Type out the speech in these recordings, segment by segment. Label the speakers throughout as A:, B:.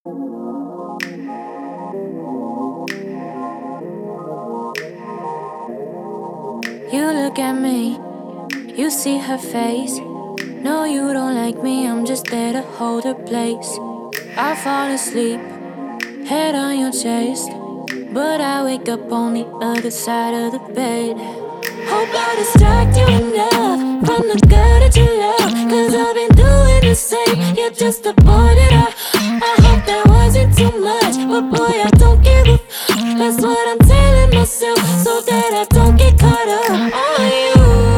A: You look at me, you see her face. No, you don't like me, I'm just there to hold her place. I fall asleep, head on your chest, but I wake up on the other side of the bed. Hope I distract you enough from the girl that you love, 'cause I've been doing the same, you're just a boy that I hope that wasn't too much, but boy I don't give a that's what I'm telling myself, so that I don't get caught up on you.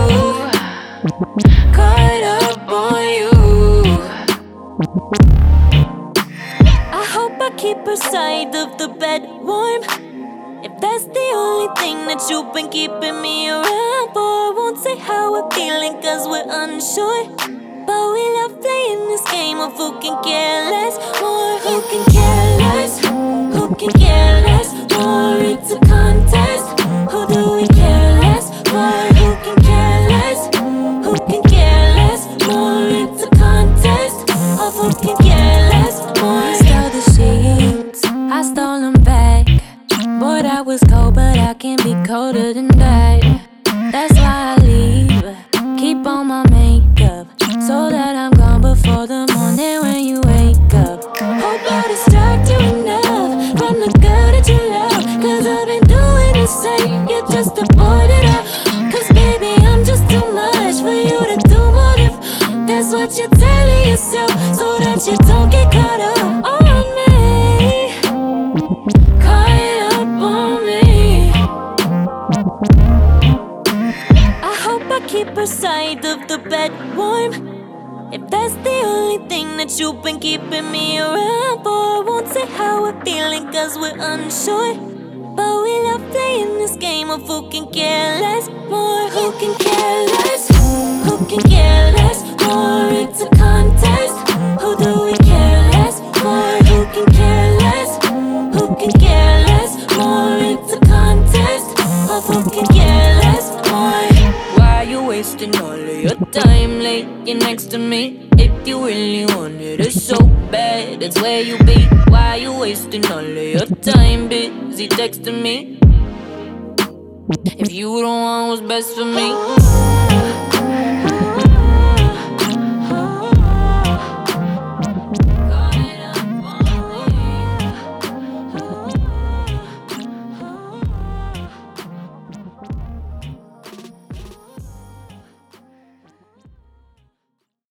A: Caught up on you. I hope I keep her side of the bed warm. If that's the only thing that you've been keeping me around for, I won't say how we're feeling, 'cause we're unsure. But we love playing this game of who can care less more. Who can care less? Who can care less more? It's a contest. Who do we care less for? Who can care less? Who can care less more? It's a contest of who can care less more. Stole the sheets, I stole them back. Boy, that was cold, but I can be colder than that. That's why I leave, keep on my makeup, so that I'm gone before the morning when you wake up. Hope I distract you enough from the girl that you love, 'cause I've been doing the same, you're just a boy that 'cause baby I'm just too much for you to do more than that's what you're telling yourself, so that you don't get caught up on me. Caught up on me. I hope I keep her side of the bed warm. If that's the only thing that you've been keeping me around for, I won't say how we're feeling, 'cause we're unsure. But we love playing this game of who can care less more. Who can care less? Who can care less more? It's a contest. Who do we care less more? Who can care less? Who can care less more? It's a contest of who can care less more.
B: Why you wasting all of your time laying next to me? If you really wanted it so bad, that's where you be. Why you wasting all of your time busy texting me? If you don't want what's best for me,